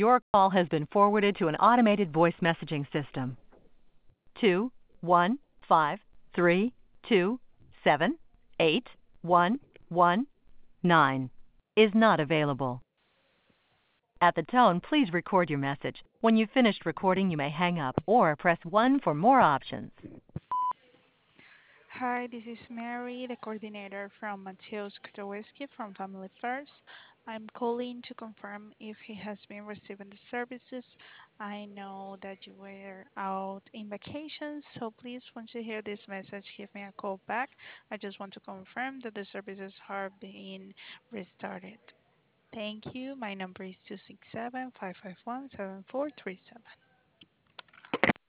Your call has been forwarded to an automated voice messaging system. 21532278119 is not available. At the tone, please record your message. When you've finished recording, you may hang up or press 1 for more options. Hi, this is Mary, the coordinator from Mateusz Kutaweski from Family First. I'm calling to confirm if he has been receiving the services. I know that you were out in vacation, so please, once you hear this message, give me a call back. I just want to confirm that the services are being restarted. Thank you. My number is 267-551-7437.